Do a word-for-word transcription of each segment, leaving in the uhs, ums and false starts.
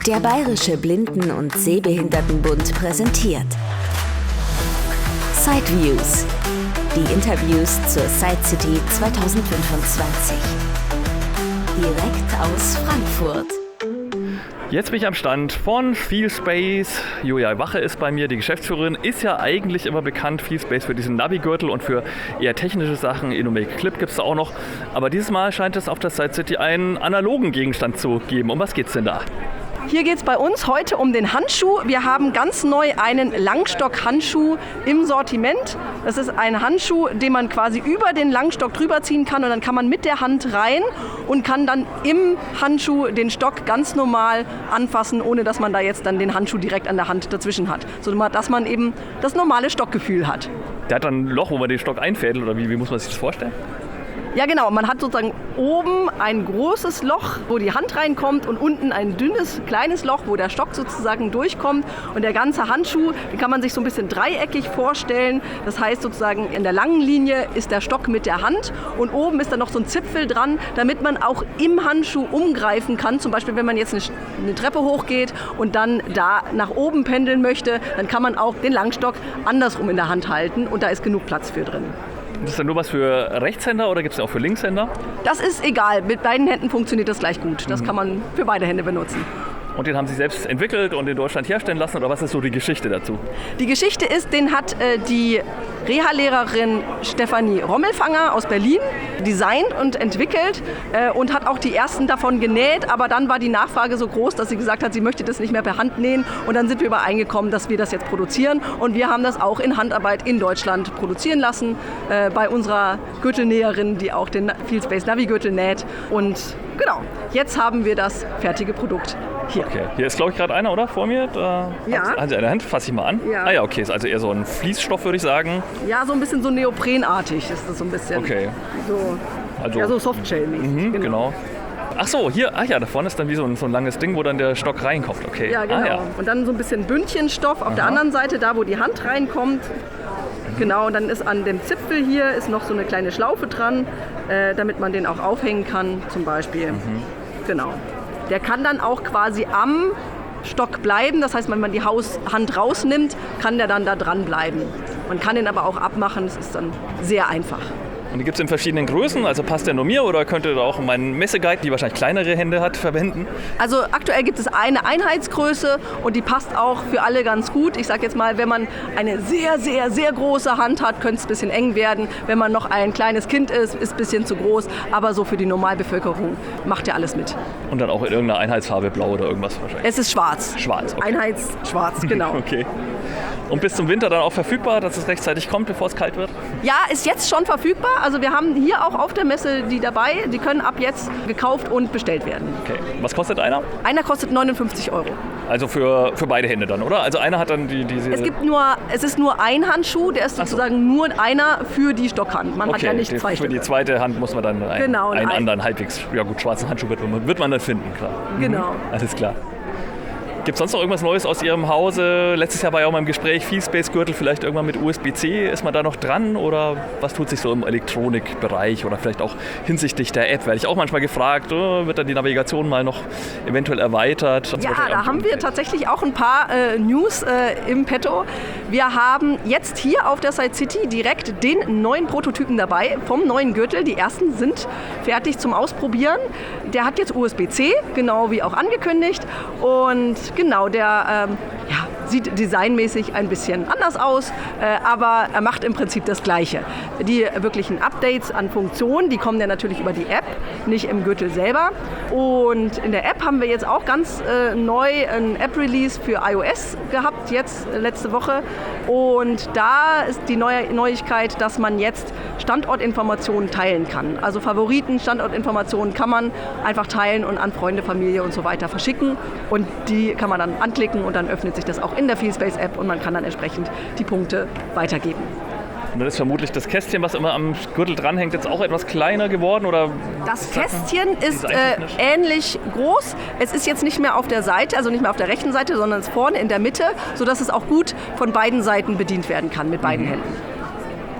Der Bayerische Blinden- und Sehbehindertenbund präsentiert Sideviews, die Interviews zur Side City zwanzig fünfundzwanzig. Direkt aus Frankfurt. Jetzt bin ich am Stand von Feelspace. Julia Wache ist bei mir, die Geschäftsführerin, ist ja eigentlich immer bekannt, Feelspace, für diesen Navi-Gürtel und für eher technische Sachen. Innomake Clip gibt es auch noch. Aber dieses Mal scheint es auf der Side City einen analogen Gegenstand zu geben. Um was geht's denn da? Hier geht es bei uns heute um den Handschuh. Wir haben ganz neu einen Langstock-Handschuh im Sortiment. Das ist ein Handschuh, den man quasi über den Langstock drüber ziehen kann und dann kann man mit der Hand rein und kann dann im Handschuh den Stock ganz normal anfassen, ohne dass man da jetzt dann den Handschuh direkt an der Hand dazwischen hat, sodass man eben das normale Stockgefühl hat. Der hat dann ein Loch, wo man den Stock einfädelt, oder wie, wie muss man sich das vorstellen? Ja genau, man hat sozusagen oben ein großes Loch, wo die Hand reinkommt und unten ein dünnes, kleines Loch, wo der Stock sozusagen durchkommt. Und der ganze Handschuh, den kann man sich so ein bisschen dreieckig vorstellen. Das heißt sozusagen, in der langen Linie ist der Stock mit der Hand und oben ist dann noch so ein Zipfel dran, damit man auch im Handschuh umgreifen kann. Zum Beispiel, wenn man jetzt eine, eine Treppe hochgeht und dann da nach oben pendeln möchte, dann kann man auch den Langstock andersrum in der Hand halten und da ist genug Platz für drin. Ist das dann nur was für Rechtshänder oder gibt es auch für Linkshänder? Das ist egal. Mit beiden Händen funktioniert das gleich gut. Das mhm. kann man für beide Hände benutzen. Und den haben Sie selbst entwickelt und in Deutschland herstellen lassen, oder was ist so die Geschichte dazu? Die Geschichte ist, den hat äh, die Reha-Lehrerin Stefanie Rommelfanger aus Berlin designt und entwickelt äh, und hat auch die ersten davon genäht, aber dann war die Nachfrage so groß, dass sie gesagt hat, sie möchte das nicht mehr per Hand nähen und dann sind wir übereingekommen, dass wir das jetzt produzieren und wir haben das auch in Handarbeit in Deutschland produzieren lassen äh, bei unserer Gürtelnäherin, die auch den Feelspace Navi-Gürtel näht und genau, jetzt haben wir das fertige Produkt hier. Okay, hier ist glaube ich gerade einer, oder? Vor mir? Da ja. Haben Sie eine Hand? Fasse ich mal an. Ja. Ah ja, okay, ist also eher so ein Fließstoff, würde ich sagen. Ja, so ein bisschen so neoprenartig ist das so ein bisschen. Okay. So, also, ja, so Softshell-mäßig. Mhm, genau. genau. Ach so, hier, ach ja, da vorne ist dann wie so ein, so ein langes Ding, wo dann der Stock reinkommt. Okay. Ja, genau. Ah, ja. Und dann so ein bisschen Bündchenstoff auf Aha. der anderen Seite, da wo die Hand reinkommt. Genau, und dann ist an dem Zipfel hier ist noch so eine kleine Schlaufe dran, äh, damit man den auch aufhängen kann, zum Beispiel. Mhm. Genau. Der kann dann auch quasi am Stock bleiben. Das heißt, wenn man die Haus- Hand rausnimmt, kann der dann da dran bleiben. Man kann den aber auch abmachen. Das ist dann sehr einfach. Und die gibt es in verschiedenen Größen, also passt der nur mir oder könnte da auch mein Messeguide, die wahrscheinlich kleinere Hände hat, verwenden? Also aktuell gibt es eine Einheitsgröße und die passt auch für alle ganz gut. Ich sage jetzt mal, wenn man eine sehr, sehr, sehr große Hand hat, könnte es ein bisschen eng werden. Wenn man noch ein kleines Kind ist, ist ein bisschen zu groß. Aber so für die Normalbevölkerung macht ja alles mit. Und dann auch in irgendeiner Einheitsfarbe, blau oder irgendwas wahrscheinlich? Es ist schwarz. Schwarz, okay. Einheitsschwarz, genau. Okay. Und bis zum Winter dann auch verfügbar, dass es rechtzeitig kommt, bevor es kalt wird? Ja, ist jetzt schon verfügbar. Also wir haben hier auch auf der Messe die dabei. Die können ab jetzt gekauft und bestellt werden. Okay. Was kostet einer? Einer kostet neunundfünfzig Euro. Also für, für beide Hände dann, oder? Also einer hat dann die, diese... Es gibt nur, es ist nur ein Handschuh, der ist sozusagen so. Nur einer für die Stockhand. Man okay, hat ja nicht die, zwei Für Stücke. Die zweite Hand muss man dann einen, genau, einen ein anderen halbwegs ja gut, schwarzen Handschuh wird man, wird man dann finden, klar. Genau. Mhm. Alles klar. Gibt es sonst noch irgendwas Neues aus Ihrem Hause? Letztes Jahr war ja auch mal im Gespräch Feelspace-Gürtel, vielleicht irgendwann mit U S B C. Ist man da noch dran oder was tut sich so im Elektronikbereich oder vielleicht auch hinsichtlich der App? Werde ich auch manchmal gefragt, oh, wird dann die Navigation mal noch eventuell erweitert? Ja, da haben wir tatsächlich auch ein paar äh, News äh, im Petto. Wir haben jetzt hier auf der Side City direkt den neuen Prototypen dabei vom neuen Gürtel. Die ersten sind fertig zum Ausprobieren. Der hat jetzt U S B C, genau wie auch angekündigt. Und genau, der ähm, ja, sieht designmäßig ein bisschen anders aus, äh, aber er macht im Prinzip das Gleiche. Die wirklichen Updates an Funktionen, die kommen ja natürlich über die App, nicht im Gürtel selber. Und in der App haben wir jetzt auch ganz äh, neu ein App-Release für iOS gehabt, jetzt äh, letzte Woche. Und da ist die neue Neuigkeit, dass man jetzt Standortinformationen teilen kann. Also Favoriten, Standortinformationen kann man einfach teilen und an Freunde, Familie und so weiter verschicken. Und die kann man dann anklicken und dann öffnet sich das auch in der Feelspace-App und man kann dann entsprechend die Punkte weitergeben. Und dann ist vermutlich das Kästchen, was immer am Gürtel dranhängt, jetzt auch etwas kleiner geworden? Oder das Kästchen ist äh, ähnlich groß. Es ist jetzt nicht mehr auf der Seite, also nicht mehr auf der rechten Seite, sondern es vorne in der Mitte, sodass es auch gut von beiden Seiten bedient werden kann, mit beiden mhm. Händen.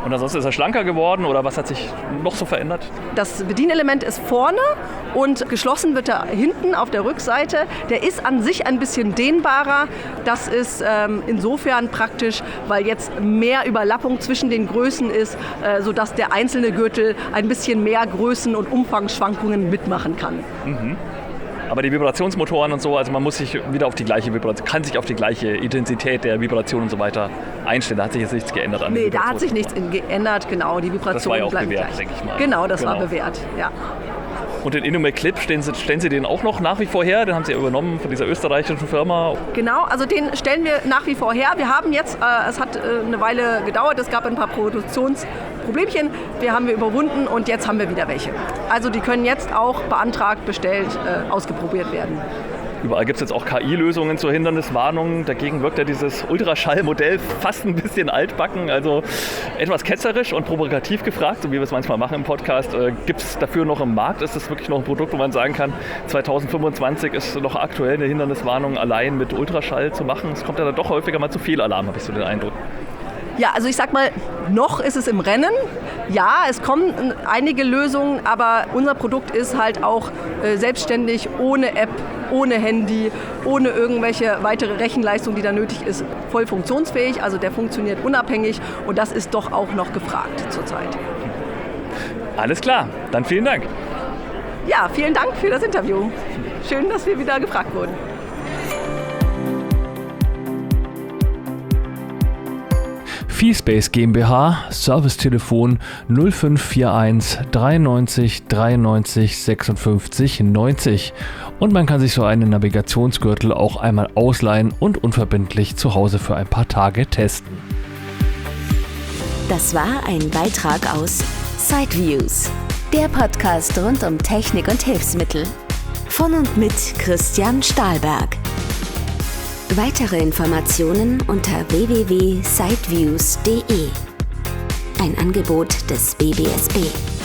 Und ansonsten ist er schlanker geworden oder was hat sich noch so verändert? Das Bedienelement ist vorne und geschlossen wird er hinten auf der Rückseite. Der ist an sich ein bisschen dehnbarer. Das ist ähm, insofern praktisch, weil jetzt mehr Überlappung zwischen den Größen ist, äh, sodass der einzelne Gürtel ein bisschen mehr Größen- und Umfangsschwankungen mitmachen kann. Mhm. Aber die Vibrationsmotoren und so, also man muss sich wieder auf die gleiche Vibration, kann sich auf die gleiche Intensität der Vibration und so weiter einstellen. Da hat sich jetzt nichts geändert an Nee, da hat sich nichts geändert, genau. Die Vibration das war ja auch bleibt bewährt, gleich. denke ich mal. Genau, das genau. war bewährt, ja. Und den Inumet Clip, stellen Sie, stellen Sie den auch noch nach wie vor her? Den haben Sie ja übernommen von dieser österreichischen Firma. Genau, also den stellen wir nach wie vor her. Wir haben jetzt, äh, es hat äh, eine Weile gedauert, es gab ein paar Produktionsproblemchen, die haben wir überwunden und jetzt haben wir wieder welche. Also die können jetzt auch beantragt, bestellt, äh, ausgeprobiert werden. Überall gibt es jetzt auch K I-Lösungen zur Hinderniswarnung. Dagegen wirkt ja dieses Ultraschallmodell fast ein bisschen altbacken, also etwas ketzerisch und provokativ gefragt, so wie wir es manchmal machen im Podcast. Äh, gibt es dafür noch im Markt? Ist das wirklich noch ein Produkt, wo man sagen kann, zwanzig fünfundzwanzig ist noch aktuell eine Hinderniswarnung allein mit Ultraschall zu machen? Es kommt ja dann doch häufiger mal zu viel Alarm, habe ich so den Eindruck. Ja, also ich sag mal, noch ist es im Rennen. Ja, es kommen einige Lösungen, aber unser Produkt ist halt auch äh, selbstständig, ohne App, ohne Handy, ohne irgendwelche weitere Rechenleistung, die da nötig ist, voll funktionsfähig. Also der funktioniert unabhängig und das ist doch auch noch gefragt zurzeit. Alles klar, dann vielen Dank. Ja, vielen Dank für das Interview. Schön, dass wir wieder gefragt wurden. Feespace GmbH, Servicetelefon null fünf vier eins dreiundneunzig dreiundneunzig sechsundfünfzig neunzig. Und man kann sich so einen Navigationsgürtel auch einmal ausleihen und unverbindlich zu Hause für ein paar Tage testen. Das war ein Beitrag aus Sideviews, der Podcast rund um Technik und Hilfsmittel. Von und mit Christian Stahlberg. Weitere Informationen unter w w w punkt sideviews punkt d e. Ein Angebot des B B S B.